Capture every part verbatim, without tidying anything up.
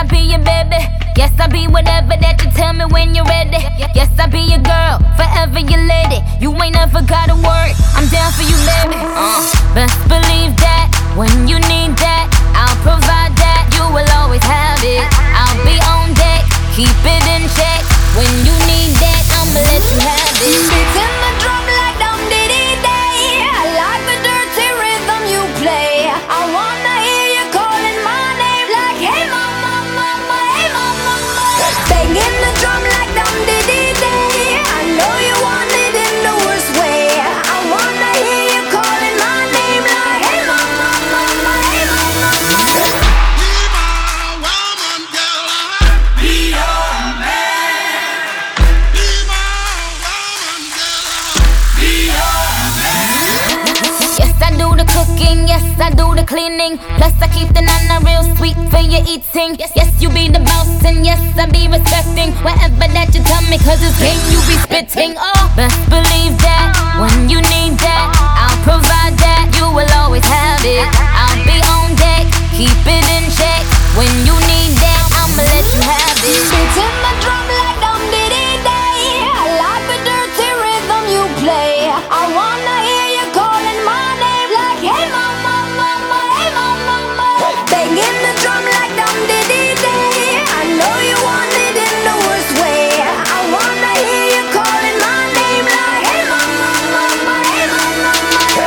I'll be your baby. Yes, I'll be whatever that you tell me when you're ready. Yes, I'll be your girl, forever your lady. You ain't never got a word, I'm down for you, baby. uh. Best believe that, when you need that, I'll provide that. You will always have it, I'll be on deck, keep it in check. When you need that, I'ma let you have it. Beating the drum like dum diddy day. I like the dirty rhythm you play. I wanna hear you calling my name like, hey mama, mama, hey mama, mama. Banging the drum like dum diddy day. I know you want it in the worst way. I wanna hear you calling my name like, hey mama, mama, hey mama, mama. Be my woman, girl. Be your man. Be my woman, girl. Be your man. Yes, I do the cooking, yes, I do the cleaning. Plus, I keep the nana real sweet for your eating. Yes, yes, you be the boss, and yes, I be respecting whatever that you tell me, cause it's game you be spitting. Oh, best believe that, when you need that, I'll provide that. You will always have it, I'll be on deck, keep it in check. When you need that, I'ma let you have it. Beating the drum like dum diddy day. I like the dirty rhythm you play. I wanna hear you calling my name like, hey mama, mama, hey mama, mama. Banging the drum like dum diddy day. I know you want it in the worst way. I wanna hear you calling my name like, hey mama, mama, hey mama, mama.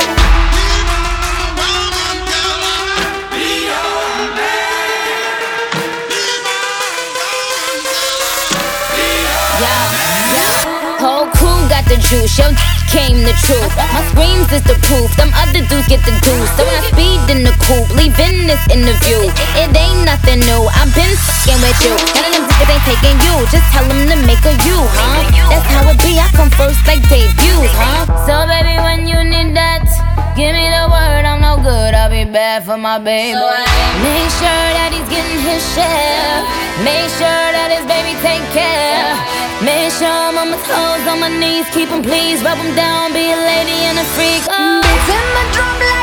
Be my woman, girl. Be your man. Be my woman, girl. Be your Yeah, yeah. Whole crew got the juice, yo came the truth. My screams is the proof, them other dudes get the deuce. So when I speed in the coupe, leaving this interview, it ain't nothing new, I've been fucking with you. None of them niggas ain't taking you, just tell them to make a you, huh? That's how it be, I come first like debuts, huh? So baby, when you need that, give me the word, I'm no good, I'll be bad for my baby. Make sure that he's getting his share, make sure that his baby take care. Make sure I'm on my toes, on my knees, keep him please, rub him down, be a lady and a freak. Oh. Beating the drum like